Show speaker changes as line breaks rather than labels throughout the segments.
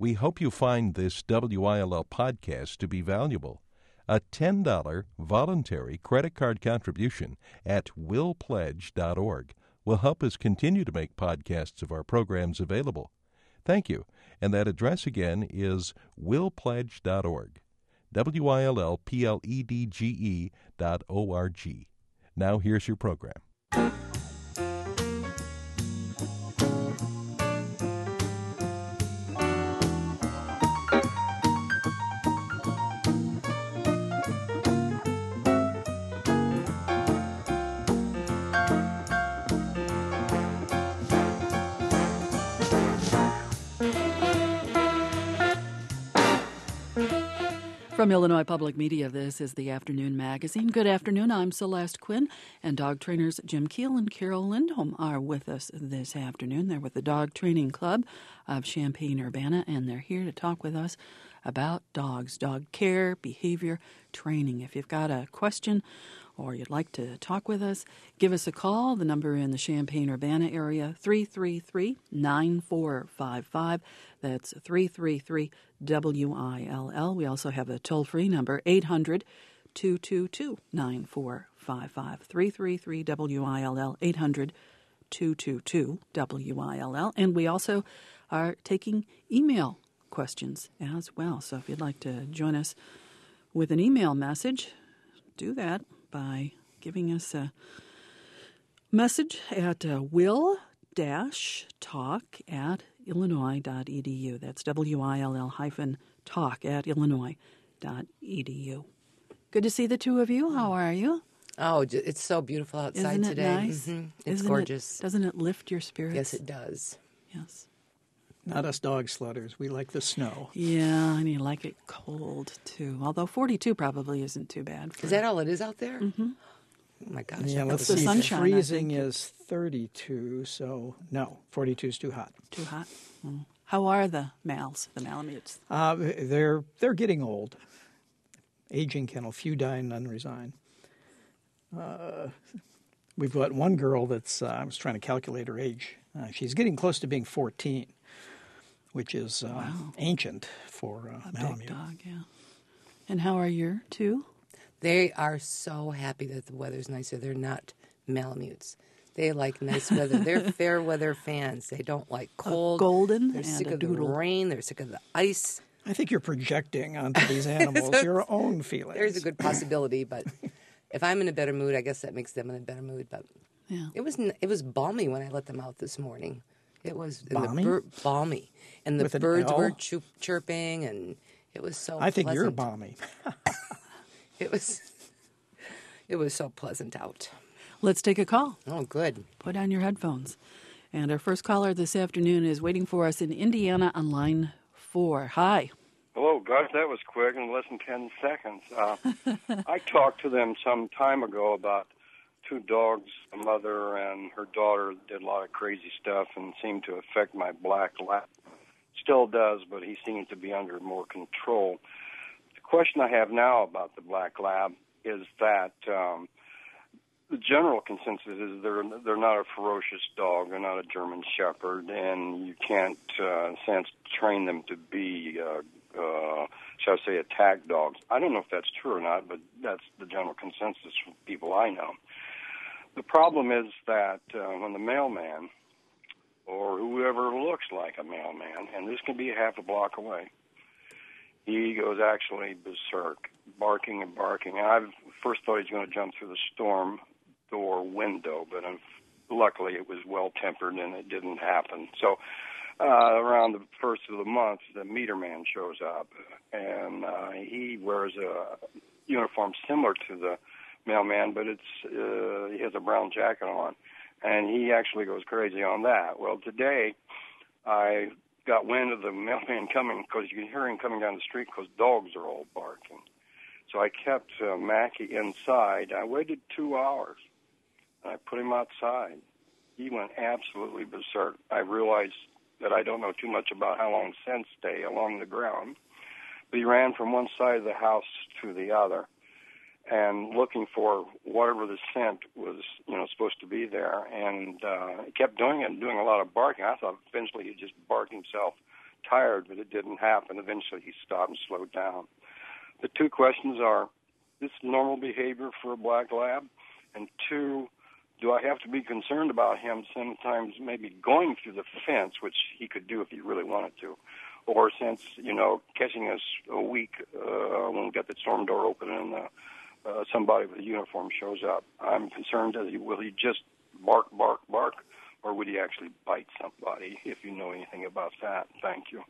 We hope you find this WILL podcast to be valuable. A $10 voluntary credit card contribution at willpledge.org will help us continue to make podcasts of our programs available. Thank you. And that address again is willpledge.org. WILLPLEDGE.org. Now here's your program.
From Illinois Public Media, this is the Afternoon Magazine. Good afternoon, I'm Celeste Quinn, and dog trainers Jim Keel and Carol Lindholm are with us this afternoon. They're with the Dog Training Club of Champaign-Urbana, and they're here to talk with us about dogs, dog care, behavior, training. If you've got a question or you'd like to talk with us, give us a call. The number in the Champaign-Urbana area, 333-9455. That's 333-WILL. We also have a toll-free number, 800-222-9455. 333-WILL, 800-222-WILL. And we also are taking email questions as well. So if you'd like to join us with an email message, do that by giving us a message at will-talk@illinois.edu. That's WILL-talk@illinois.edu. Good to see the two of you. How are you?
Oh, it's so beautiful outside today.
Nice?
Mm-hmm. It's gorgeous.
Doesn't it lift your spirits?
Yes, it does.
Yes.
Not us dog slutters. We like the snow.
Yeah, and you like it cold, too. Although 42 probably isn't too bad.
Is that all it is out there?
Mm-hmm.
Oh, my gosh.
Yeah, let's
the
see.
sunshine,
Freezing is 32, so no, 42 is too hot.
Too hot? Mm. How are the males, the Malamutes?
They're getting old. Aging kennel, few die, none resign. We've got one girl that's, I was trying to calculate her age. She's getting close to being 14, which is ancient for
a
Malamute.
big dog, yeah. And how are your two?
They are so happy that the weather's nicer. They're not Malamutes. They like nice weather. They're fair weather fans. They don't like cold.
A golden
They're
and
sick
a
of the
doodle.
rain. They're sick of the ice.
I think you're projecting onto these animals your own feelings.
There's a good possibility, but if I'm in a better mood, I guess that makes them in a better mood. But
yeah.
it was balmy when I let them out this morning. It was
balmy,
balmy, and the
With an
birds
L?
were chirping, and it was so.
I think
pleasant.
you're balmy.
It was so pleasant out.
Let's take a call.
Oh, good.
Put on your headphones. And our first caller this afternoon is waiting for us in Indiana on line 4. Hi.
Hello, gosh, that was quick, in less than 10 seconds. I talked to them some time ago about two dogs. A mother and her daughter did a lot of crazy stuff and seemed to affect my black lab. Still does, but he seems to be under more control. The question I have now about the black lab is that the general consensus is they're not a ferocious dog. They're not a German Shepherd, and you can't, in a sense, train them to be, shall I say, attack dogs. I don't know if that's true or not, but that's the general consensus from people I know. The problem is that when the mailman, or whoever looks like a mailman, and this can be a half a block away, he goes actually berserk, barking and barking. I first thought he was going to jump through the storm door window, but luckily it was well-tempered and it didn't happen. So around the first of the month, the meter man shows up, and he wears a uniform similar to the mailman, but he has a brown jacket on, and he actually goes crazy on that. Well, today I got wind of the mailman coming because you can hear him coming down the street because dogs are all barking. So I kept Mackie inside. I waited 2 hours, and I put him outside. He went absolutely berserk. I realized that I don't know too much about how long scents stay along the ground, but he ran from one side of the house to the other and looking for whatever the scent was, supposed to be there. And he kept doing it and doing a lot of barking. I thought eventually he'd just bark himself tired, but it didn't happen. Eventually he stopped and slowed down. The two questions are, is this normal behavior for a black lab? And two, do I have to be concerned about him sometimes maybe going through the fence, which he could do if he really wanted to? Or since, catching us a week when we got the storm door open and somebody with a uniform shows up, I'm concerned, will he just bark, or would he actually bite somebody, if you know anything about that? Thank you.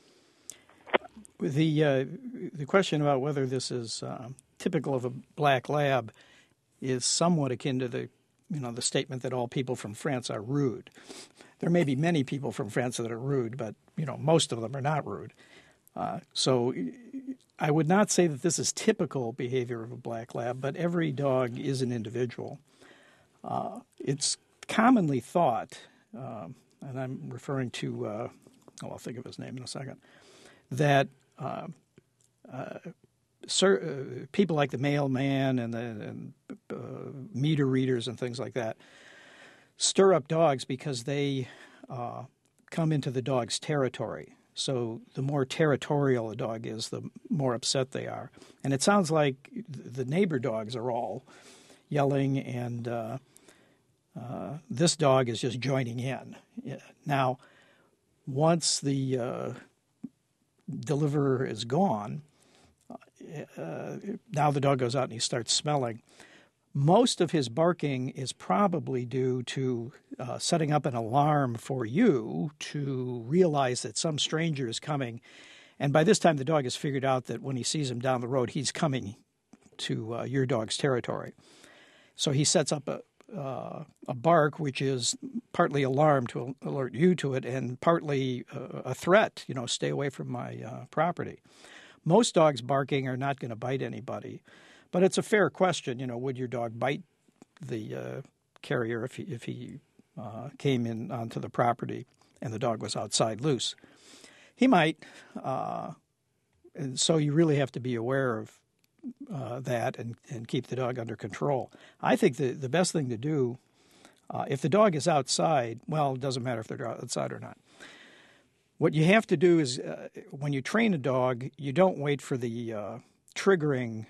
The question about whether this is typical of a black lab is somewhat akin to the statement that all people from France are rude. There may be many people from France that are rude, but most of them are not rude. So I would not say that this is typical behavior of a black lab, but every dog is an individual. It's commonly thought, and I'm referring to, I'll think of his name in a second, that people like the mailman and meter readers and things like that stir up dogs because they come into the dog's territory. So the more territorial a dog is, the more upset they are. And it sounds like the neighbor dogs are all yelling, and this dog is just joining in. Now, once the deliverer is gone, now the dog goes out and he starts smelling. Most of his barking is probably due to setting up an alarm for you to realize that some stranger is coming. And by this time, the dog has figured out that when he sees him down the road, he's coming to your dog's territory. So he sets up a bark, which is partly alarm to alert you to it, and partly a threat, stay away from my property. Most dogs barking are not going to bite anybody. But it's a fair question, would your dog bite the carrier if he came in onto the property and the dog was outside loose? He might, and so you really have to be aware of that and keep the dog under control. I think the best thing to do, if the dog is outside, well, it doesn't matter if they're outside or not. What you have to do is when you train a dog, you don't wait for the triggering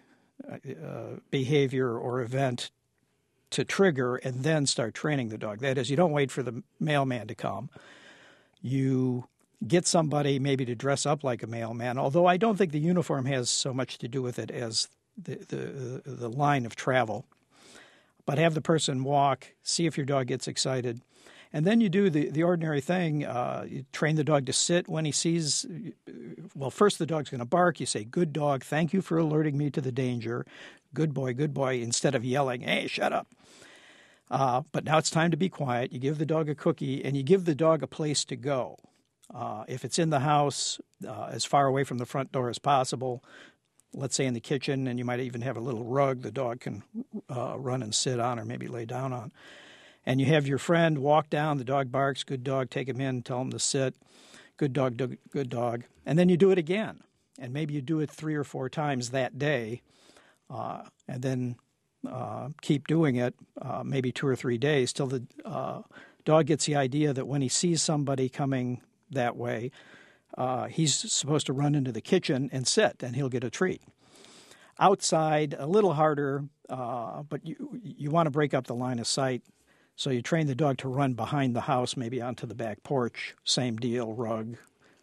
behavior or event to trigger and then start training the dog. That is, you don't wait for the mailman to come. You get somebody maybe to dress up like a mailman, although I don't think the uniform has so much to do with it as the line of travel. But have the person walk, see if your dog gets excited. And then you do the ordinary thing. You train the dog to sit when he sees, well, first the dog's going to bark. You say, good dog, thank you for alerting me to the danger. Good boy, instead of yelling, hey, shut up. But now it's time to be quiet. You give the dog a cookie, and you give the dog a place to go. If it's in the house, as far away from the front door as possible, let's say in the kitchen, and you might even have a little rug the dog can run and sit on or maybe lay down on. And you have your friend walk down, the dog barks, good dog, take him in, tell him to sit, good dog, good dog. And then you do it again. And maybe you do it 3 or 4 times that day, and then keep doing it maybe 2 or 3 days till the dog gets the idea that when he sees somebody coming that way, he's supposed to run into the kitchen and sit, and he'll get a treat. Outside, a little harder, but you want to break up the line of sight. So you train the dog to run behind the house, maybe onto the back porch, same deal, rug.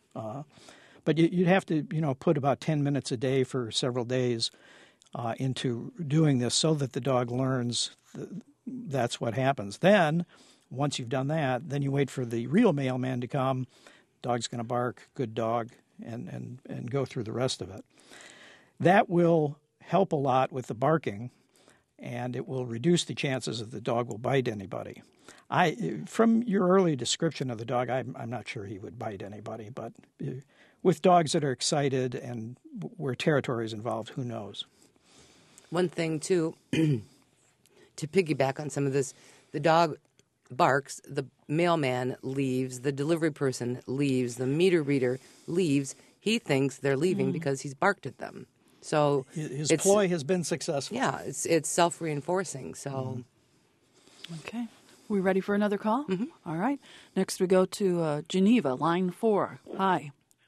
But you'd have to, put about 10 minutes a day for several days into doing this so that the dog learns that's what happens. Then, once you've done that, then you wait for the real mailman to come. Dog's going to bark, good dog, and go through the rest of it. That will help a lot with the barking, and it will reduce the chances that the dog will bite anybody. From your early description of the dog, I'm not sure he would bite anybody, but with dogs that are excited and where territory is involved, who knows?
One thing, too, to piggyback on some of this, the dog barks, the mailman leaves, the delivery person leaves, the meter reader leaves. He thinks they're leaving because he's barked at them. So
his ploy has been successful.
Yeah, it's self-reinforcing. So,
Okay. We ready for another call?
Mm-hmm.
All right. Next we go to Geneva, line 4. Hi.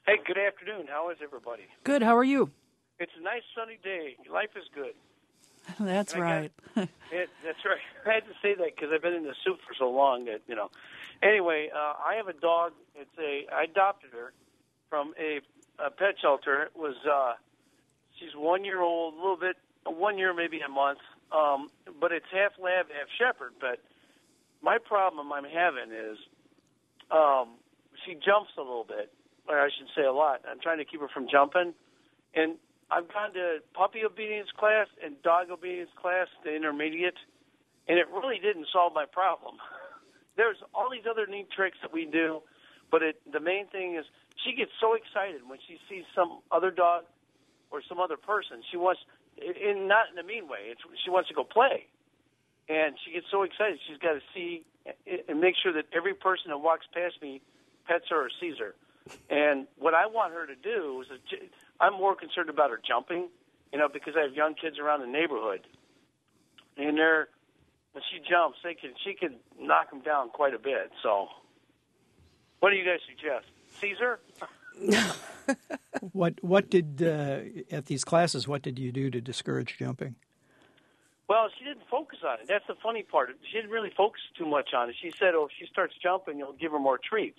Hey, good afternoon. How is everybody?
Good. How are you?
It's a nice sunny day. Life is good.
That's right.
That's right. I had to say that because I've been in the suit for so long that, Anyway, I have a dog. I adopted her from a pet shelter. She's 1 year old, a little bit, 1 year, maybe a month. But it's half lab, half shepherd. But my problem I'm having is she jumps a little bit, or I should say a lot. I'm trying to keep her from jumping. And I've gone to puppy obedience class and dog obedience class, the intermediate, and it really didn't solve my problem. There's all these other neat tricks that we do, but the main thing is she gets so excited when she sees some other dog or some other person. She wants, not in a mean way, she wants to go play. And she gets so excited, she's got to see and make sure that every person that walks past me pets her or sees her. And what I want her to do is, I'm more concerned about her jumping, because I have young kids around the neighborhood. And when she jumps, she can knock them down quite a bit. So what do you guys suggest? Caesar?
What did, at these classes, what did you do to discourage jumping?
Well, she didn't focus on it. That's the funny part. She didn't really focus too much on it. She said, if she starts jumping, you'll give her more treats.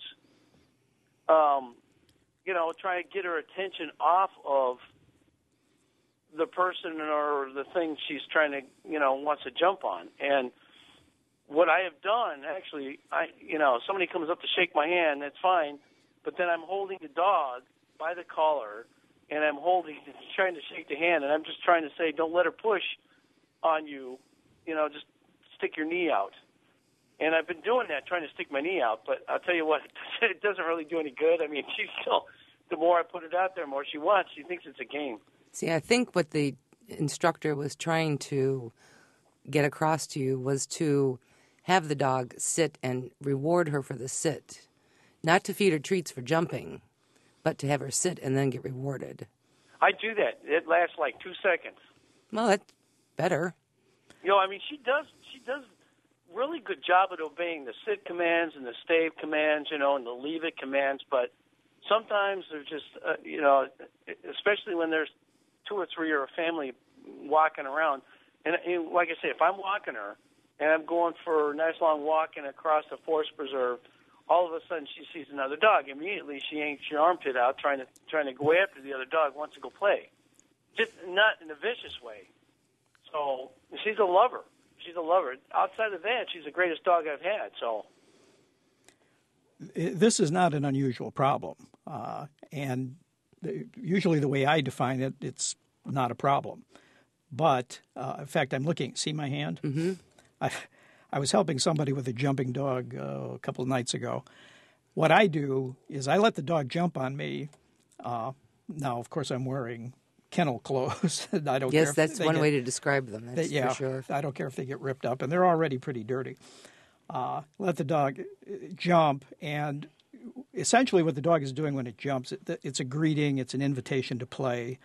Try to get her attention off of the person or the thing she's trying to, wants to jump on. And what I have done, actually, somebody comes up to shake my hand, that's fine, but then I'm holding the dog by the collar, and I'm trying to shake the hand, and I'm just trying to say, don't let her push on you, just stick your knee out. And I've been doing that, trying to stick my knee out, but I'll tell you what, it doesn't really do any good. I mean, she's still, the more I put it out there, the more she wants. She thinks it's a game.
See, I think what the instructor was trying to get across to you was to have the dog sit and reward her for the sit. Not to feed her treats for jumping, but to have her sit and then get rewarded.
I do that. It lasts like 2 seconds.
Well, that's better.
She does really good job at obeying the sit commands and the stay commands, and the leave it commands, but sometimes they're just, especially when there's 2 or 3 or a family walking around. And like I say, if I'm walking her and I'm going for a nice long walk and across the forest preserve, all of a sudden she sees another dog. Immediately she yanks your armpit out trying to go after the other dog, wants to go play. Just not in a vicious way. So she's a lover. She's a lover. Outside of that, she's the greatest dog I've had. So
this is not an unusual problem. And usually the way I define it, it's not a problem. But, in fact, I'm looking. See my hand?
Mm-hmm.
I was helping somebody with a jumping dog a couple of nights ago. What I do is I let the dog jump on me. Now, of course, I'm wearing kennel clothes. I don't care.
Yes, that's one way to describe them. That's for sure.
I don't care if they get ripped up, and they're already pretty dirty. Let the dog jump, and essentially what the dog is doing when it jumps, it's a greeting, it's an invitation to play.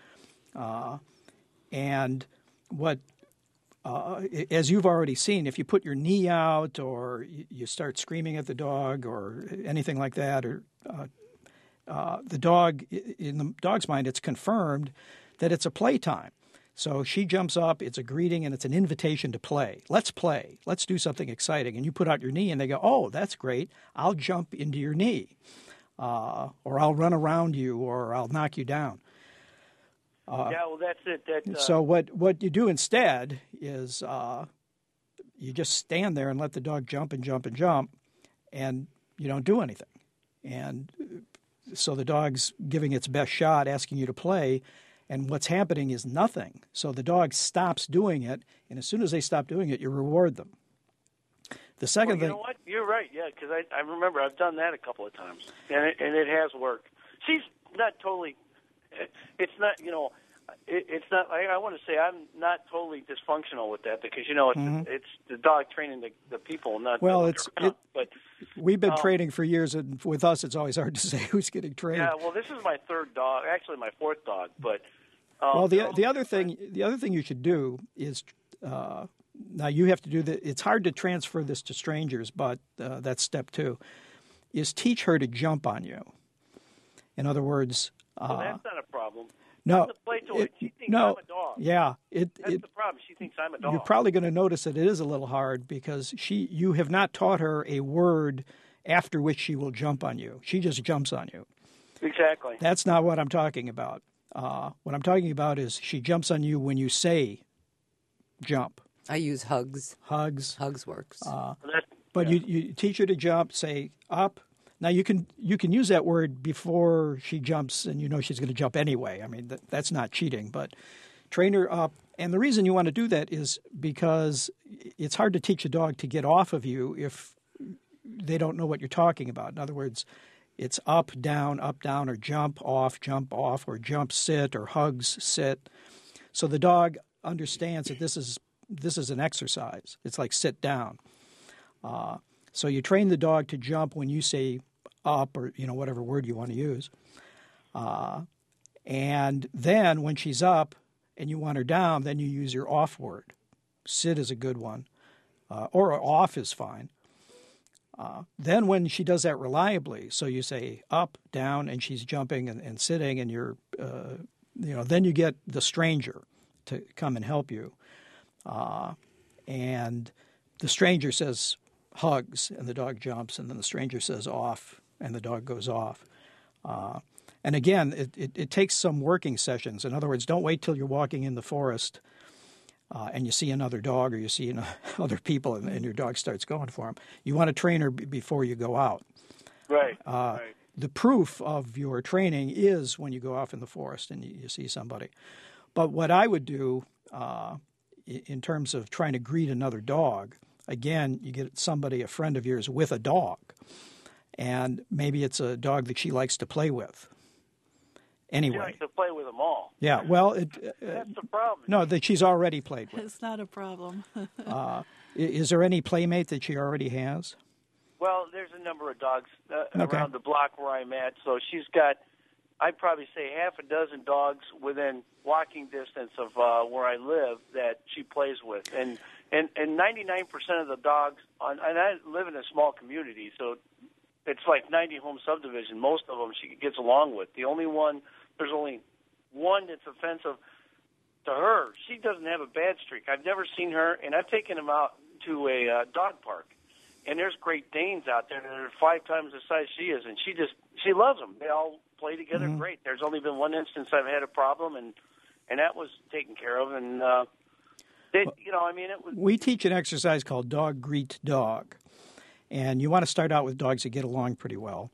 And what, as you've already seen, if you put your knee out or you start screaming at the dog or anything like that, or the dog, in the dog's mind, it's confirmed that it's a playtime. So she jumps up, it's a greeting, and it's an invitation to play. Let's play. Let's do something exciting. And you put out your knee, and they go, oh, that's great. I'll jump into your knee, or I'll run around you, or I'll knock you down.
That's it.
So what you do instead is you just stand there and let the dog jump and jump and jump, and you don't do anything. And so the dog's giving its best shot, asking you to play, and what's happening is nothing. So the dog stops doing it, and as soon as they stop doing it, you reward them. The second thing...
You know what? You're right, because I remember I've done that a couple of times, and it has worked. She's not totally... It's not, it's not. I want to say I'm not totally dysfunctional with that because it's the dog training the people, not.
Well,
but
we've been training for years, and with us, it's always hard to say who's getting trained.
Yeah, well, this is my third dog, actually my fourth dog, but.
Well, the other thing you should do is now you have to do that. It's hard to transfer this to strangers, but that's step 2, is teach her to jump on you. In other words,
Well, that's not a problem.
no,
I'm the play toy. She thinks
no,
I'm a dog.
yeah,
That's the problem. She thinks I'm a dog.
you're probably going to notice that it is a little hard because you have not taught her a word after which she will jump on you. She just jumps on you.
Exactly.
That's not what I'm talking about. What I'm talking about is she jumps on you when you say jump.
I use hugs.
Hugs.
Hugs works.
But you teach her to jump, say up. Now you can use that word before she jumps, and you know she's going to jump anyway. I mean that's not cheating, but train her up. And the reason you want to do that is because it's hard to teach a dog to get off of you if they don't know what you're talking about. In other words, it's up, down, or jump off, or jump, sit, or hugs, sit. So the dog understands that this is an exercise. It's like sit down. So you train the dog to jump when you say up or whatever word you want to use. And then when she's up and you want her down, then you use your off word. Sit is a good one, or off is fine. Then when she does that reliably, so you say up, down, and she's jumping and sitting, and you're, then you get the stranger to come and help you. And the stranger says hugs, and the dog jumps, and then the stranger says off, and the dog goes off. And again, it takes some working sessions. In other words, don't wait till you're walking in the forest and you see another dog or you see other people and your dog starts going for them. You want to train her before you go out.
Right.
The proof of your training is when you go off in the forest and you see somebody. But what I would do in terms of trying to greet another dog, again, you get somebody, a friend of yours, with a dog. And maybe it's a dog that she likes to play with. Anyway.
She likes to play with them all.
Yeah, well,
that's the problem.
No, that she's already played with.
It's not a problem.
Is there any playmate that she already has?
Well, there's a number of dogs around the block where I'm at. So she's got, I'd probably say, half a dozen dogs within walking distance of where I live that she plays with. And 99% of the dogs, and I live in a small community, so it's like 90 home subdivision. Most of them she gets along with. There's only one that's offensive to her. She doesn't have a bad streak. I've never seen her, and I've taken him out to a dog park, and there's Great Danes out there that are 5 times the size she is, and she loves them. They all play together great. There's only been one instance I've had a problem, and that was taken care of, and it was.
We teach an exercise called dog greet dog. And you want to start out with dogs that get along pretty well.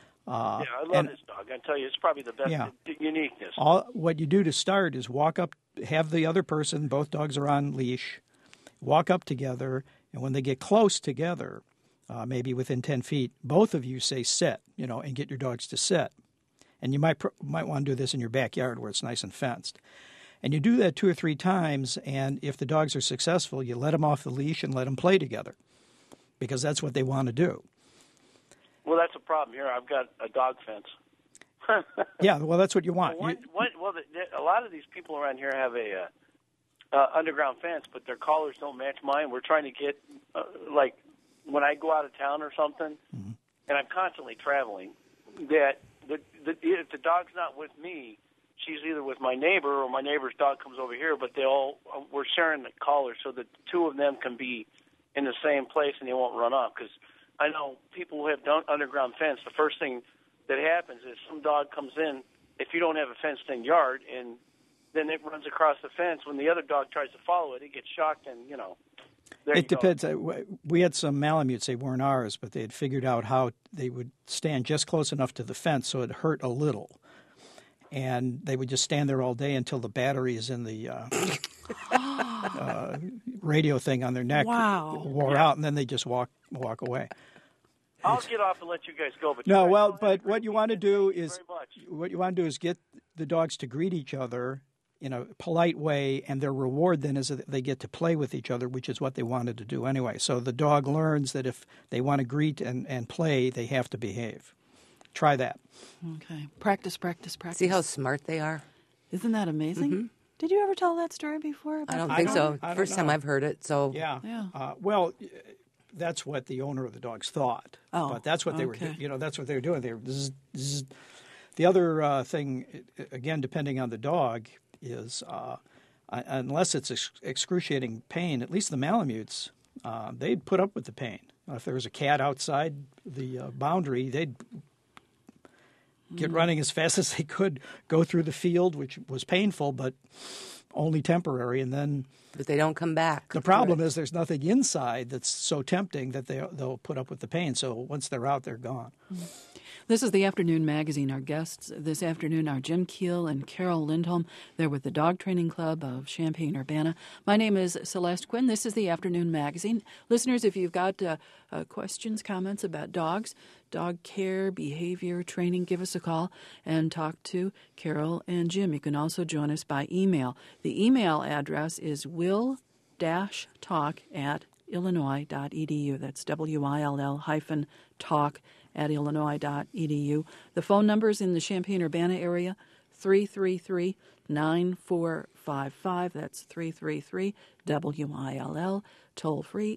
I love this dog. I tell you, it's probably the best uniqueness.
What you do to start is walk up, have the other person, both dogs are on leash, walk up together, and when they get close together, maybe within 10 feet, both of you say sit, and get your dogs to sit. And you might want to do this in your backyard where it's nice and fenced. And you do that 2 or 3 times, and if the dogs are successful, you let them off the leash and let them play together. Because that's what they want to do.
Well, that's a problem here. I've got a dog fence.
Yeah, well, that's what you want.
A lot of these people around here have a underground fence, but their collars don't match mine. We're trying to get, like, when I go out of town or something, and I'm constantly traveling, that if the dog's not with me, she's either with my neighbor or my neighbor's dog comes over here, but we're sharing the collars so that 2 of them can be in the same place and they won't run off. Because I know people who have done underground fence, the first thing that happens is some dog comes in, if you don't have a fenced-in yard, and then it runs across the fence. When the other dog tries to follow it, it gets shocked and, there
it depends. We had some Malamutes, they weren't ours, but they had figured out how they would stand just close enough to the fence so it hurt a little. And they would just stand there all day until the battery is in the radio thing on their neck wore out, and then they just walk away.
I'll get off and let you guys go.
But what you want to do is get the dogs to greet each other in a polite way, and their reward then is that they get to play with each other, which is what they wanted to do anyway. So the dog learns that if they want to greet and play, they have to behave. Try that.
Okay. Practice.
See how smart they are?
Isn't that amazing? Mm-hmm. Did you ever tell that story before?
I don't think so. First time I've heard it. So
yeah. Well, that's what the owner of the dogs thought.
Oh,
but that's what they were. That's what they were doing. The other thing, again, depending on the dog, is unless it's excruciating pain, at least the Malamutes, they'd put up with the pain. If there was a cat outside the boundary, they'd get running as fast as they could, go through the field, which was painful, but only temporary, and then...
But they don't come back.
The problem is there's nothing inside that's so tempting that they'll put up with the pain. So once they're out, they're gone.
This is the Afternoon Magazine. Our guests this afternoon are Jim Keel and Carol Lindholm. They're with the Dog Training Club of Champaign-Urbana. My name is Celeste Quinn. This is the Afternoon Magazine. Listeners, if you've got questions, comments about dogs, dog care, behavior, training, give us a call and talk to Carol and Jim. You can also join us by email. The email address is will-talk@illinois.edu. That's WILL-talk@illinois.edu. The phone numbers in the Champaign-Urbana area, 333-9455. That's 333-WILL. Toll free,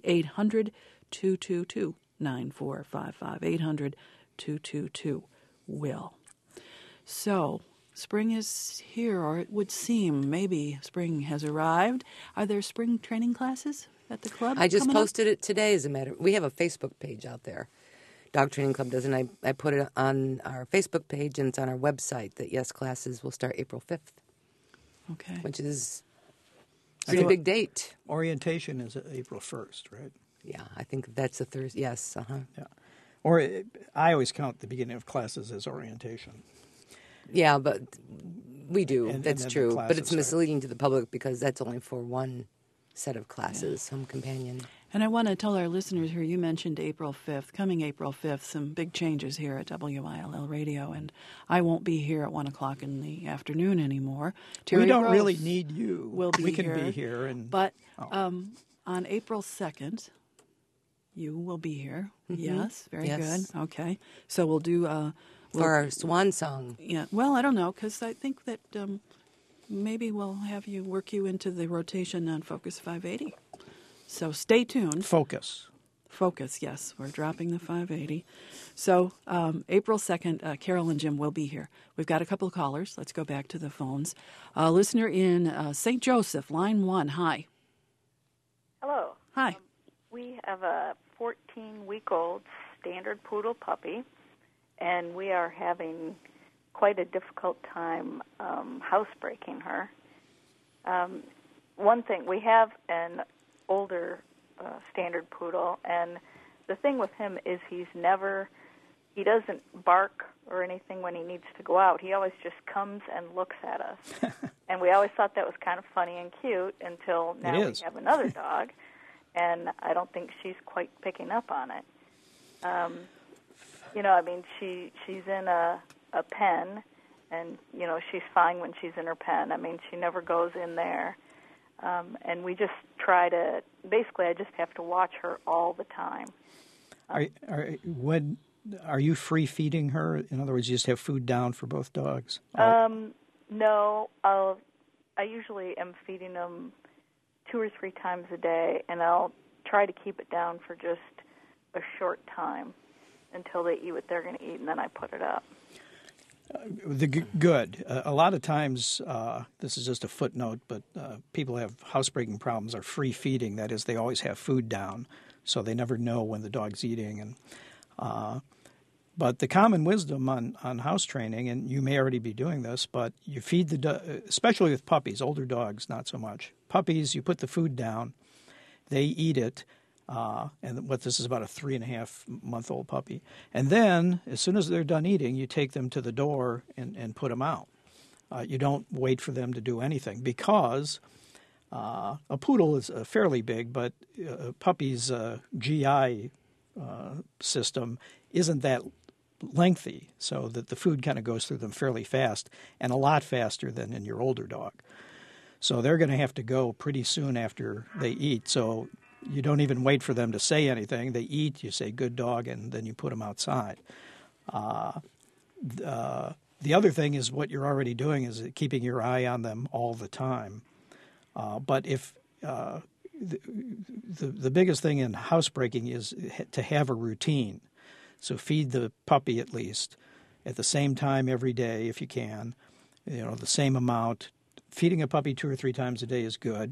800-222-9455. 800-222-WILL. So, spring is here, or it would seem maybe spring has arrived. Are there spring training classes at the club?
I just posted it today, as a matter. We have a Facebook page out there. Dog Training Club does, and I put it on our Facebook page, and it's on our website that, yes, classes will start April 5th.
Okay.
Which is a big date.
Orientation is April 1st, right?
Yeah, I think that's a Thursday. Yes,
Yeah. Or I always count the beginning of classes as orientation.
Yeah, but we do.
and
That's
then
true.
the
But it's
classes
misleading to the public because that's only for one set of classes, Home Companion.
And I want to tell our listeners here, you mentioned April 5th. Coming April 5th, some big changes here at WILL Radio, and I won't be here at 1 o'clock in the afternoon anymore. Terry
We don't
Gross
really need you.
will be
we can
here,
be here.
But on April 2nd, you will be here. Mm-hmm. Yes, very
Yes.
good. Okay. So we'll do...
For our swan song.
Yeah. Well, I don't know, because I think that maybe we'll have you work you into the rotation on Focus 580. So stay tuned.
Focus,
yes. We're dropping the 580. So April 2nd, Carol and Jim will be here. We've got a couple of callers. Let's go back to the phones. Listener in St. Joseph, line 1. Hi.
Hello.
Hi.
We have a 14-week-old standard poodle puppy, and we are having quite a difficult time housebreaking her. One thing, we have an older standard poodle, and the thing with him is he doesn't bark or anything when he needs to go out. He always just comes and looks at us. And we always thought that was kind of funny and cute until now we have another dog, and I don't think she's quite picking up on it. She's in a pen, and, she's fine when she's in her pen. I mean, she never goes in there. And we just try to, basically, I just have to watch her all the time.
Are you free feeding her? In other words, you just have food down for both dogs?
No, I usually am feeding them 2 or 3 times a day, and I'll try to keep it down for just a short time until they eat what they're going to eat, and then I put it up.
Good. A lot of times, this is just a footnote, but people have housebreaking problems are free feeding. That is, they always have food down, so they never know when the dog's eating. And but the common wisdom on house training, and you may already be doing this, but you feed especially with puppies, older dogs not so much. Puppies, you put the food down, they eat it. And this is about a 3.5-month-old puppy. And then, as soon as they're done eating, you take them to the door and put them out. You don't wait for them to do anything because a poodle is fairly big, but a puppy's GI system isn't that lengthy, so that the food kind of goes through them fairly fast and a lot faster than in your older dog. So they're going to have to go pretty soon after they eat. So you don't even wait for them to say anything. They eat, you say, good dog, and then you put them outside. The other thing is what you're already doing is keeping your eye on them all the time. But if the biggest thing in housebreaking is to have a routine. So feed the puppy at least at the same time every day if you can, the same amount. Feeding a puppy 2 or 3 times a day is good.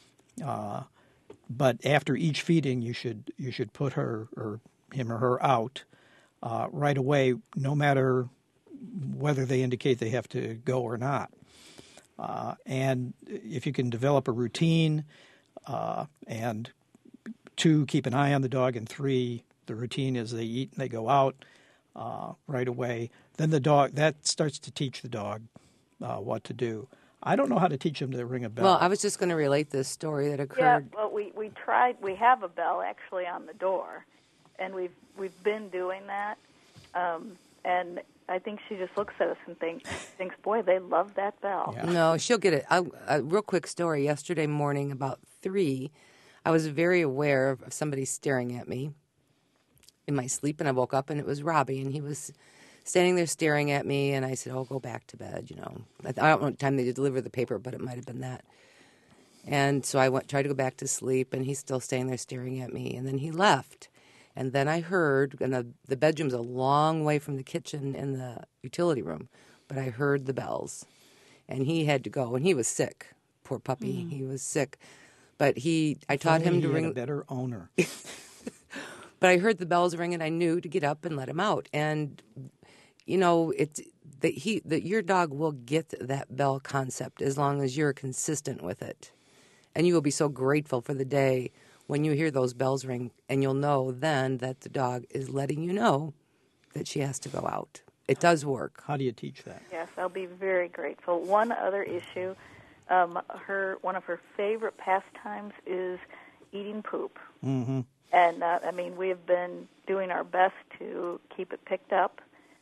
But after each feeding, you should put him or her out right away, no matter whether they indicate they have to go or not. And if you can develop a routine, and 2, keep an eye on the dog, and 3, the routine is they eat and they go out right away, then that starts to teach the dog what to do. I don't know how to teach them to ring a bell.
Well, I was just going to relate this story that occurred.
Yeah, well, we tried. We have a bell actually on the door, and we've been doing that. And I think she just looks at us and thinks, boy, they love that bell.
Yeah. No, she'll get it. A real quick story. Yesterday morning, about 3, I was very aware of somebody staring at me in my sleep, and I woke up, and it was Robbie, and he was standing there staring at me, and I said, go back to bed, I don't know what time they delivered the paper, but it might have been that. And so I tried to go back to sleep, and he's still standing there staring at me, and then he left. And then I heard, and the bedroom's a long way from the kitchen and the utility room, but I heard the bells. And he had to go, and he was sick. Poor puppy, he was sick. But I taught him to ring.
Had a better owner.
But I heard the bells ring, and I knew to get up and let him out. And it's that your dog will get that bell concept as long as you're consistent with it, and you will be so grateful for the day when you hear those bells ring, and you'll know then that the dog is letting you know that she has to go out. It does work.
How do you teach that?
Yes, I'll be very grateful. One other issue, one of her favorite pastimes is eating poop.
Mm-hmm.
And, we have been doing our best to keep it picked up.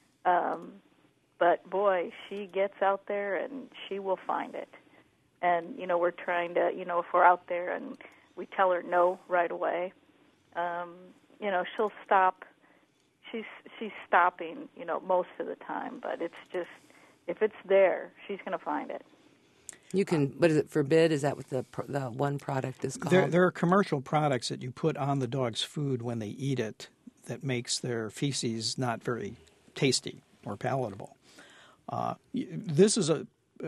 But, boy, she gets out there and she will find it. And, we're trying to, if we're out there and we tell her no right away, she'll stop. She's stopping, most of the time. But it's just, if it's there, she's going to find it.
You can, what is it, Forbid? Is that what the one product is called?
There are commercial products that you put on the dog's food when they eat it that makes their feces not very tasty or palatable. This is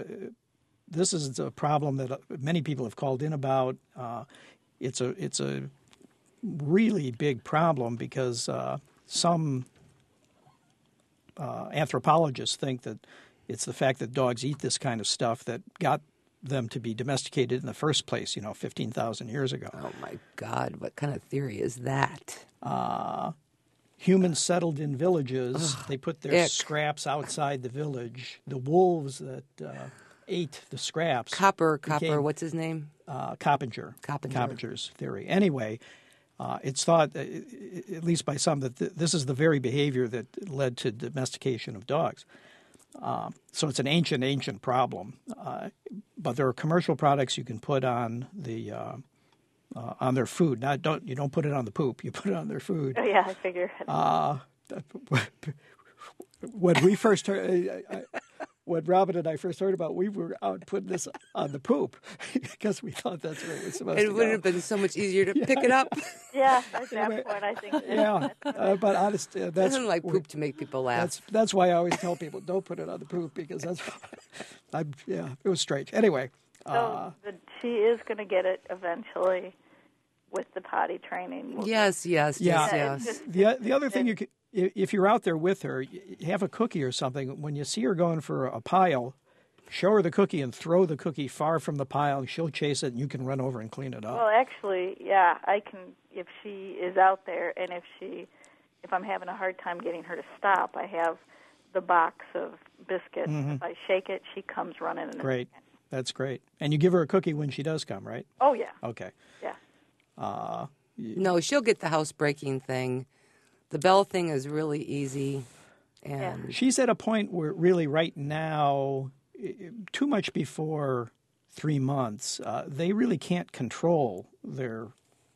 a problem that many people have called in about. It's a really big problem because some anthropologists think that it's the fact that dogs eat this kind of stuff that got them to be domesticated in the first place, 15,000 years ago.
Oh, my God. What kind of theory is that?
Humans settled in villages. They put their scraps outside the village. The wolves that ate the scraps.
Copper, what's his name?
Coppinger's theory. Anyway, it's thought, at least by some, that this is the very behavior that led to domestication of dogs. So it's an ancient problem. But there are commercial products you can put on their food. You don't put it on the poop. You put it on their food.
Oh yeah, I figure.
When we first heard, when Robin and I first heard about, we were out putting this on the poop because we thought that's where it was supposed to go.
It would have been so much easier to pick it up.
Yeah, at that point, I think.
Yeah, but honestly,
that's. It doesn't like poop to make people laugh.
That's why I always tell people don't put it on the poop because that's. It was strange. Anyway.
So she is going to get it eventually with the potty training.
Yes.
The other thing if you're out there with her, have a cookie or something. When you see her going for a pile, show her the cookie and throw the cookie far from the pile. She'll chase it, and you can run over and clean it up.
Well, actually, yeah, I can. If she is out there, and if I'm having a hard time getting her to stop, I have the box of biscuits. Mm-hmm. If I shake it, she comes running.
Great. That's great. And you give her a cookie when she does come, right?
Oh, yeah.
Okay.
Yeah.
No, she'll get the housebreaking thing. The bell thing is really easy. And
she's at a point where really right now, too much before 3 months, they really can't control their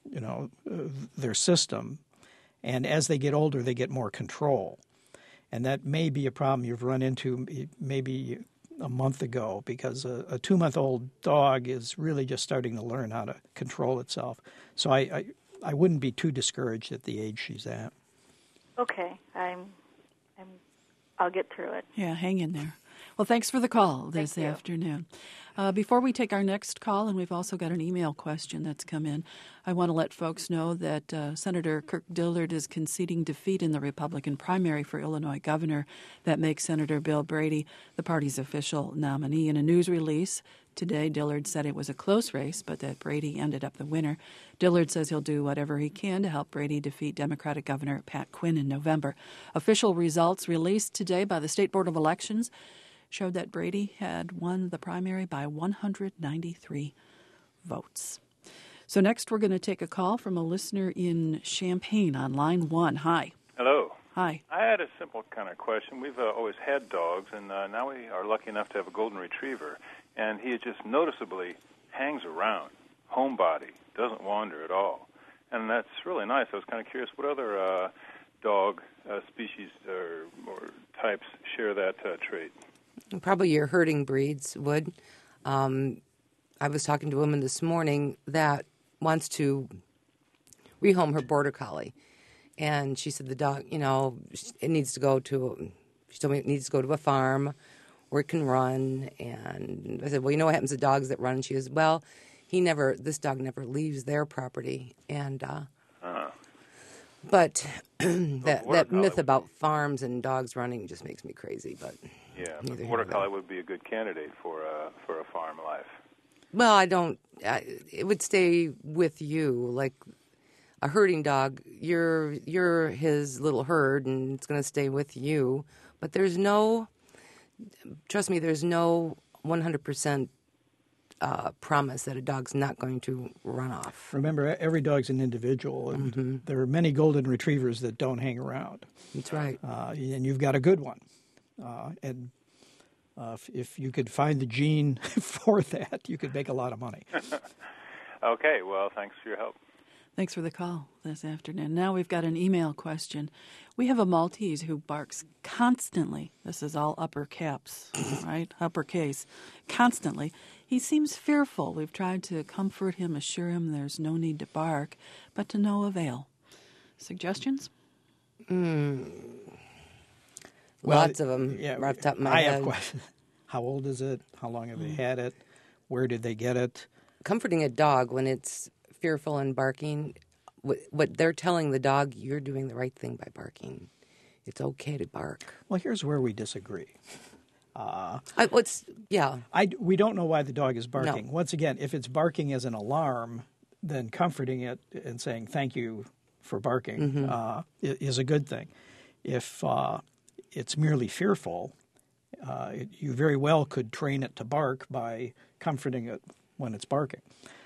system. And as they get older, they get more control. And that may be a problem you've run into maybe a month ago because a 2-month-old dog is really just starting to learn how to control itself. So I wouldn't be too discouraged at the age she's at.
Okay, I'm I'll get through it.
Yeah, hang in there. Well, thanks for the call this
Thank you.
afternoon. Before we take our next call, and we've also got an email question that's come in, I want to let folks know that Senator Kirk Dillard is conceding defeat in the Republican primary for Illinois governor. That makes Senator Bill Brady the party's official nominee. In a news release today, Dillard said it was a close race, but that Brady ended up the winner. Dillard says he'll do whatever he can to help Brady defeat Democratic Governor Pat Quinn in November. Official results released today by the State Board of Elections showed that Brady had won the primary by 193 votes. So next we're going to take a call from a listener in Champaign on line 1. Hi.
Hello.
Hi.
I had a simple kind of question. We've always had dogs, and now we are lucky enough to have a golden retriever, and he just noticeably hangs around, homebody, doesn't wander at all. And that's really nice. I was kind of curious, what other dog species or types share that trait?
Probably your herding breeds would. I was talking to a woman this morning that wants to rehome her border collie, and she said the dog, it needs to go to. She told me it needs to go to a farm where it can run. And I said, well, you know what happens to dogs that run? And she goes, well, this dog never leaves their property, and. But that myth about farms and dogs running just makes me crazy. But
yeah, the border collie would be a good candidate for a farm life.
Well, it would stay with you like a herding dog. You're his little herd, and it's going to stay with you. But trust me, there's no 100%. Promise that a dog's not going to run off.
Remember, every dog's an individual, and there are many golden retrievers that don't hang around.
That's right.
And you've got a good one. If you could find the gene for that, you could make a lot of money.
Okay, well, thanks for your help.
Thanks for the call this afternoon. Now we've got an email question. We have a Maltese who barks constantly. This is all upper caps, right? Uppercase. Constantly. He seems fearful. We've tried to comfort him, assure him there's no need to bark, but to no avail. Suggestions?
Lots of them.
Yeah,
right off the top of my head.
I have questions. How old is it? How long have they had it? Where did they get it?
Comforting a dog when it's fearful and barking, what they're telling the dog, you're doing the right thing by barking. It's okay to bark.
Well, here's where we disagree. We don't know why the dog is barking.
No.
Once again, if it's barking as an alarm, then comforting it and saying thank you for barking is a good thing. If it's merely fearful, you very well could train it to bark by comforting it when it's barking.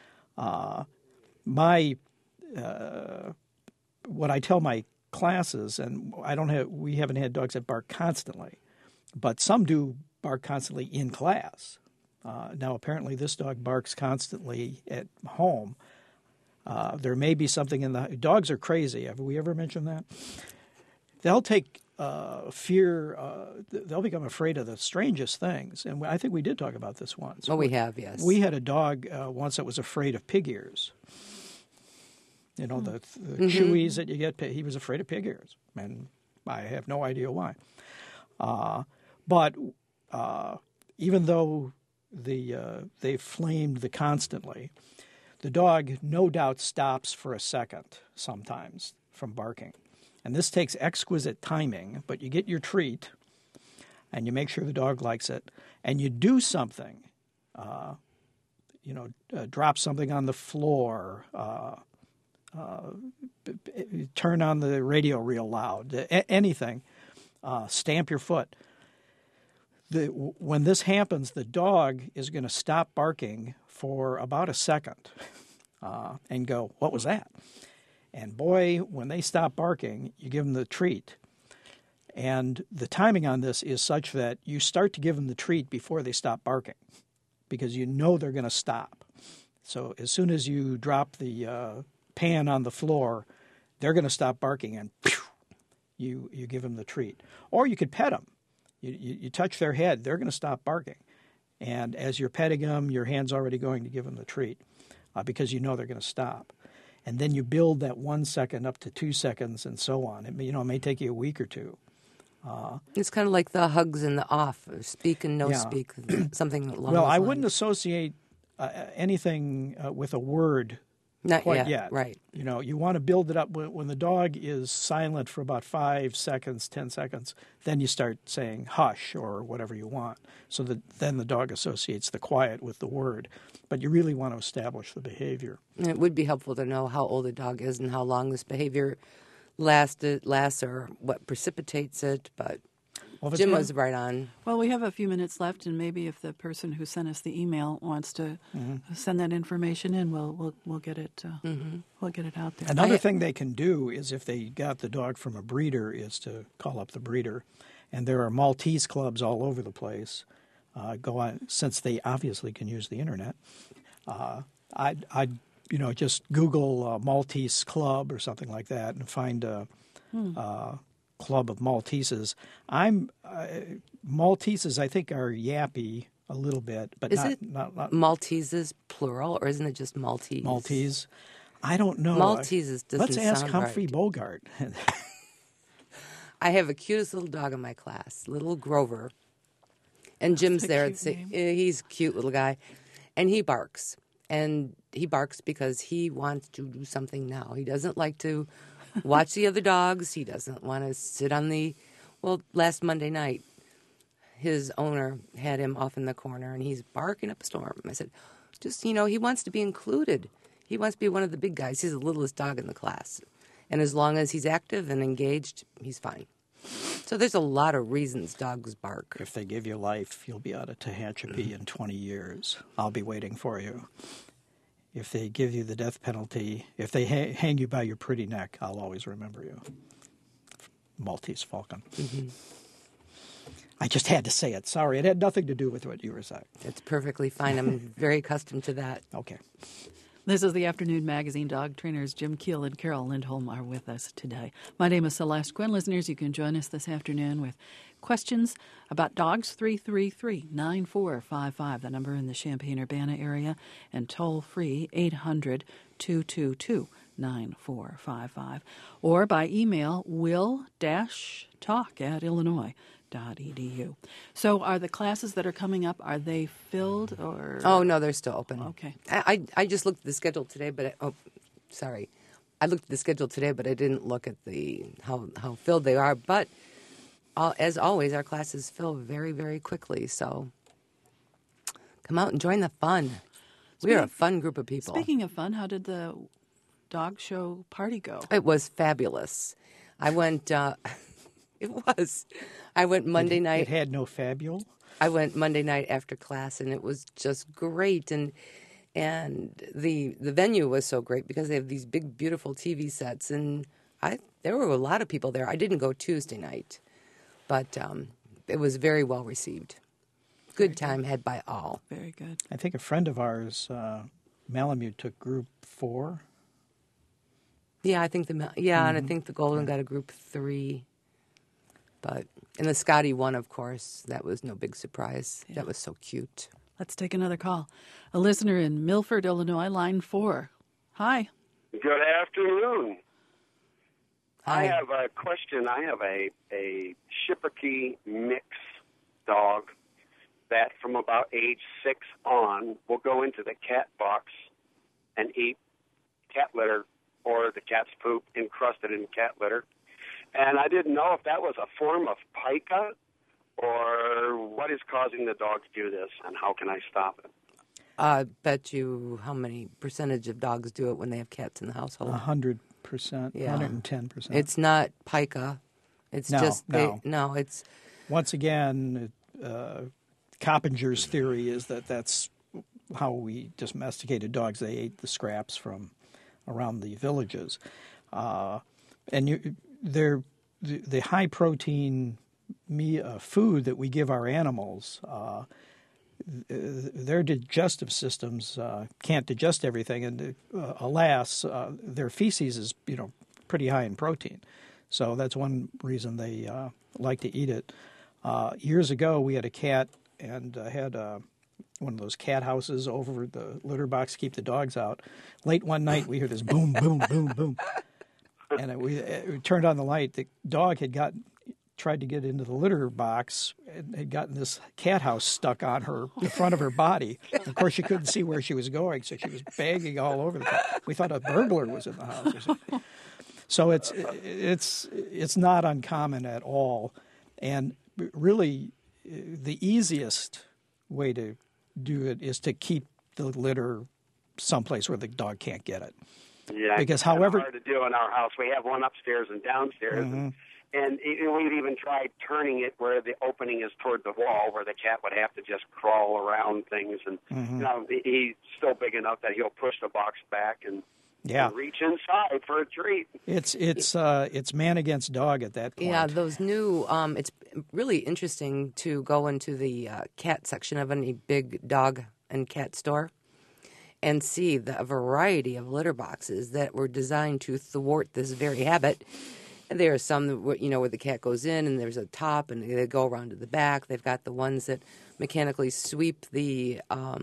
What I tell my classes, and we haven't had dogs that bark constantly, but some do bark constantly in class. Now, apparently, this dog barks constantly at home. There may be something in the dogs are crazy. Have we ever mentioned that? They'll take fear. They'll become afraid of the strangest things, and I think we did talk about this once.
Oh, we have, yes.
We had a dog once that was afraid of pig ears. You know, the chewies that you get. He was afraid of pig ears, and I have no idea why. But even though they flamed the constantly, the dog no doubt stops for a second sometimes from barking. And this takes exquisite timing, but you get your treat, and you make sure the dog likes it, and you do something, drop something on the floor, turn on the radio real loud, anything, stamp your foot. When this happens, the dog is going to stop barking for about a second and go, "What was that?" And boy, when they stop barking, you give them the treat. And the timing on this is such that you start to give them the treat before they stop barking because you know they're going to stop. So as soon as you drop the pan on the floor, they're going to stop barking and you give them the treat. Or you could pet them. You touch their head, they're going to stop barking. And as you're petting them, your hand's already going to give them the treat because you know they're going to stop. And then you build that 1 second up to 2 seconds and so on. It may take you a week or two.
It's kind of like the hugs and the off, speak and no
Yeah.
speak, something along
Well,
those
I
lines.
wouldn't associate anything with a word
Not
quite
yet,
yet.
right.
You know, you want to build it up when the dog is silent for about 5 seconds, 10 seconds. Then you start saying hush or whatever you want, so that then the dog associates the quiet with the word. But you really want to establish the behavior.
And it would be helpful to know how old a dog is and how long this behavior lasts or what precipitates it. But
Well, if it's
Jim
one-
was right on.
Well, we have a few minutes left, and maybe if the person who sent us the email wants to send that information in, we'll get it we'll get it out there.
Another thing they can do is, if they got the dog from a breeder, is to call up the breeder. And there are Maltese clubs all over the place. Go on, since they obviously can use the internet. I'd just Google Maltese club or something like that and find a club of Malteses. Malteses, I think, are yappy a little bit, but
Is
not,
it
not
Malteses plural, or isn't it just Maltese?
Maltese. I don't know.
Malteses doesn't
Let's ask
sound
Humphrey
right.
Bogart.
I have a cutest little dog in my class, little Grover. And Jim's
a
there.
cute name.
He's a cute little guy. And he barks. And he barks because he wants to do something now. He doesn't like to watch the other dogs. He doesn't want to sit on last Monday night, his owner had him off in the corner, and he's barking up a storm. I said, he wants to be included. He wants to be one of the big guys. He's the littlest dog in the class. And as long as he's active and engaged, he's fine. So there's a lot of reasons dogs bark.
If they give you life, you'll be out of Tehachapi in 20 years. I'll be waiting for you. If they give you the death penalty, if they hang you by your pretty neck, I'll always remember you. Maltese Falcon.
Mm-hmm.
I just had to say it. Sorry, it had nothing to do with what you were saying.
It's perfectly fine. I'm very accustomed to that.
Okay.
This is the Afternoon Magazine. Dog trainers Jim Keel and Carol Lindholm are with us today. My name is Celeste Quinn. Listeners, you can join us this afternoon with questions about dogs. 333-9455, the number in the Champaign-Urbana area, and toll-free 800-222-9455. Or by email, will-talk@illinois.edu. So are the classes that are coming up, are they filled or?
Oh, no, they're still open.
Okay.
I just looked at the schedule today, sorry. I looked at the schedule today, but I didn't look at how filled they are. But as always, our classes fill very, very quickly. So come out and join the fun. We are a fun group of people.
Speaking of fun, how did the dog show party go?
It was fabulous. I went. It was. I went Monday night.
It had no fabule?
I went Monday night after class, and it was just great. And the venue was so great because they have these big, beautiful TV sets. And there were a lot of people there. I didn't go Tuesday night, but it was very well received. Good time had by all.
Very good.
I think a friend of ours, Malamute, took group 4.
Yeah, I think and I think the Golden got a group 3. And the Scotty won, of course. That was no big surprise.
Yeah.
That was so cute.
Let's take another call. A listener in Milford, Illinois, line 4. Hi.
Good afternoon.
Hi.
I have a question. I have a Schipperke mix dog that from about age 6 on will go into the cat box and eat cat litter or the cat's poop encrusted in cat litter. And I didn't know if that was a form of pica or what is causing the dog to do this and how can I stop it?
I bet you how many percentage of dogs do it when they have cats in the household?
100%,
Yeah.
110%.
It's not pica. It's it's...
Once again, Coppinger's theory is that's how we domesticated dogs. They ate the scraps from around the villages. The high protein food that we give our animals, their digestive systems can't digest everything, and alas, their feces is pretty high in protein. So that's one reason they like to eat it. Years ago, we had a cat and had one of those cat houses over the litter box to keep the dogs out. Late one night, we heard this boom, boom, boom, boom. And we turned on the light. The dog had gotten tried to get into the litter box and had gotten this cat house stuck on the front of her body. Of course, she couldn't see where she was going, so she was banging all over the place. We thought a burglar was in the house or something. So it's not uncommon at all. And really, the easiest way to do it is to keep the litter someplace where the dog can't get it.
Yeah,
because
it's
however
hard to do in our house. We have one upstairs and downstairs, and we've even tried turning it where the opening is toward the wall, where the cat would have to just crawl around things. And he's still big enough that he'll push the box back and reach inside for a treat.
It's man against dog at that point.
Yeah, those new. It's really interesting to go into the cat section of any big dog and cat store and see the variety of litter boxes that were designed to thwart this very habit. And there are some that, where the cat goes in and there's a top and they go around to the back. They've got the ones that mechanically sweep the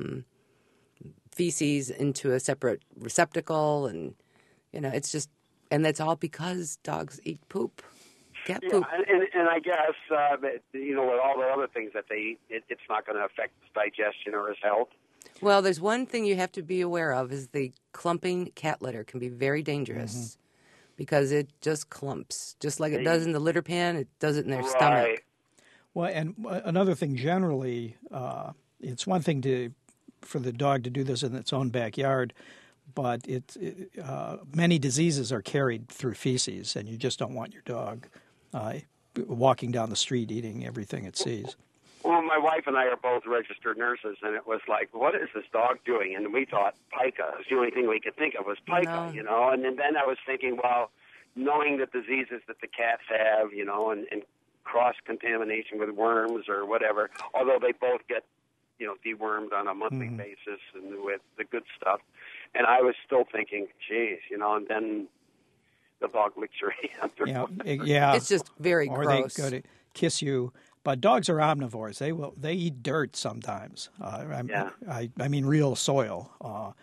feces into a separate receptacle, and it's just, and that's all because dogs eat poop, cat poop.
And I guess with all the other things that they eat, it's not going to affect his digestion or his health.
Well, there's one thing you have to be aware of is the clumping cat litter can be very dangerous because it just clumps, just like it does in the litter pan. It does it in their stomach.
Well, and another thing generally, it's one thing for the dog to do this in its own backyard, but many diseases are carried through feces, and you just don't want your dog walking down the street eating everything it sees.
Well, my wife and I are both registered nurses, and it was like, what is this dog doing? And we thought pica. It was the only thing we could think of was pica, And then I was thinking, well, knowing the diseases that the cats have, and cross-contamination with worms or whatever, although they both get dewormed on a monthly basis and with the good stuff. And I was still thinking, geez, and then the dog licks your hand.
It's just very gross.
Or they go to kiss you. But dogs are omnivores. They eat dirt sometimes. I mean real soil.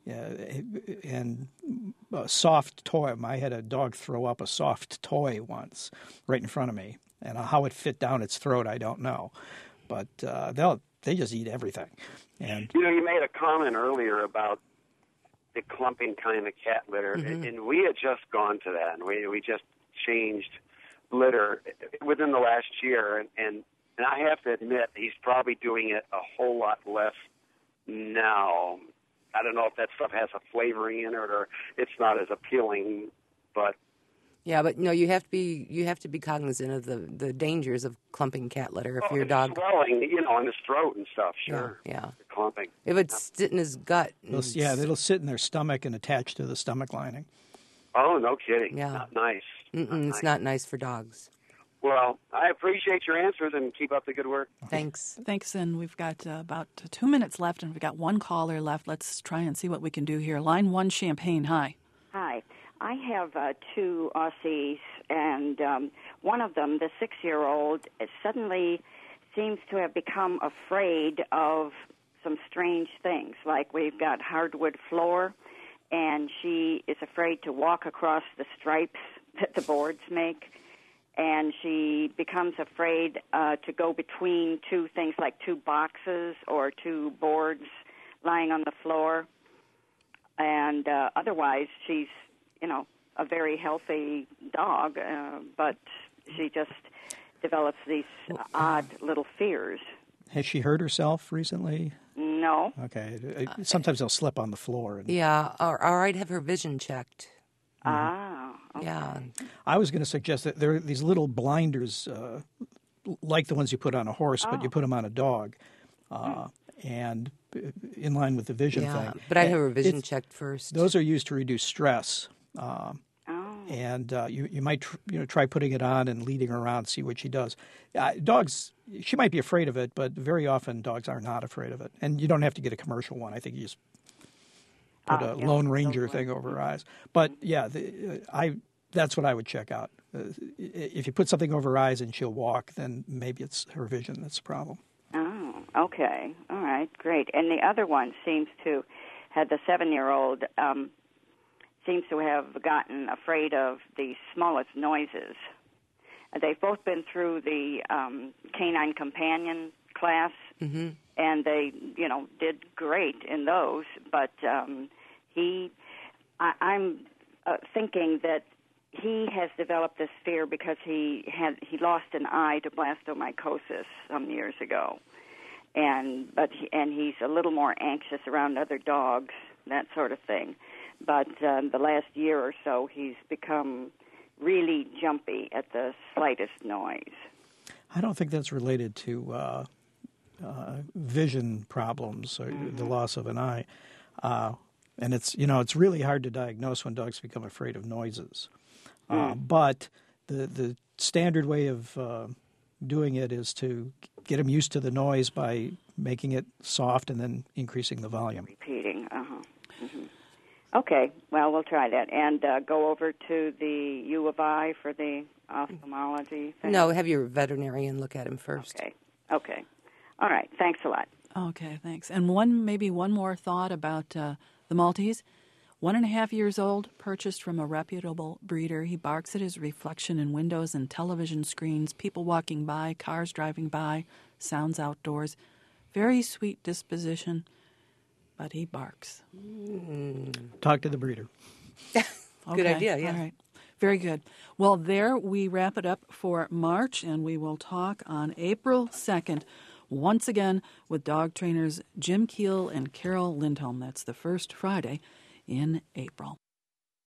And a soft toy. I had a dog throw up a soft toy once right in front of me. And how it fit down its throat, I don't know. But they just eat everything. And
you made a comment earlier about the clumping kind of cat litter, and we had just gone to that, and we just changed litter within the last year, and I have to admit he's probably doing it a whole lot less now. I don't know if that stuff has a flavoring in it or it's not as appealing, but.
Yeah, but you have to be cognizant of the dangers of clumping cat litter if your dog
swelling, in his throat and stuff. Sure,
yeah.
Clumping.
If it's sit in his gut,
it'll sit in their stomach and attach to the stomach lining.
Oh, no kidding.
Yeah,
not nice.
It's not nice for dogs.
Well, I appreciate your answers and keep up the good work.
Thanks.
Thanks, and we've got about 2 minutes left, and we've got one caller left. Let's try and see what we can do here. Line 1, Champaign. Hi.
Hi. I have 2 Aussies, and one of them, the 6-year-old, suddenly seems to have become afraid of some strange things. Like we've got hardwood floor, and she is afraid to walk across the stripes that the boards make. And she becomes afraid to go between 2 things like 2 boxes or 2 boards lying on the floor. And otherwise, she's, a very healthy dog, but she just develops these odd little fears.
Has she hurt herself recently?
No.
Okay. Sometimes they'll slip on the floor.
Yeah, or I'd have her vision checked.
Ah, okay.
Yeah.
I was going to suggest that there are these little blinders, like the ones you put on a horse, but you put them on a dog, and in line with the vision thing.
But I'd have her vision checked first.
Those are used to reduce stress. And you might try putting it on and leading her around, see what she does. Dogs, she might be afraid of it, but very often dogs are not afraid of it. And you don't have to get a commercial one. I think you just put a Lone Ranger thing over her eyes. But yeah, that's what I would check out. If you put something over her eyes and she'll walk, then maybe it's her vision that's the problem.
Oh, okay. All right, great. And the other one seems to have the 7-year-old seems to have gotten afraid of the smallest noises. They've both been through the Canine Companion class, and they, did great in those. But I'm thinking that he has developed this fear because he lost an eye to blastomycosis some years ago, and he's a little more anxious around other dogs, that sort of thing. But the last year or so, he's become really jumpy at the slightest noise.
I don't think that's related to vision problems or the loss of an eye. And it's really hard to diagnose when dogs become afraid of noises. But the standard way of doing it is to get him used to the noise by making it soft and then increasing the volume.
Repeating, Okay, well, we'll try that. And go over to the U of I for the ophthalmology thing?
No, have your veterinarian look at him first.
Okay. All right, thanks a lot.
Okay, thanks. And maybe one more thought about the Maltese. 1.5 years old, purchased from a reputable breeder. He barks at his reflection in windows and television screens, people walking by, cars driving by, sounds outdoors. Very sweet disposition, but he barks.
Talk to the breeder.
Good idea, yeah.
All right. Very good. Well, there we wrap it up for March, and we will talk on April 2nd once again with dog trainers Jim Keel and Carol Lindholm. That's the first Friday in April.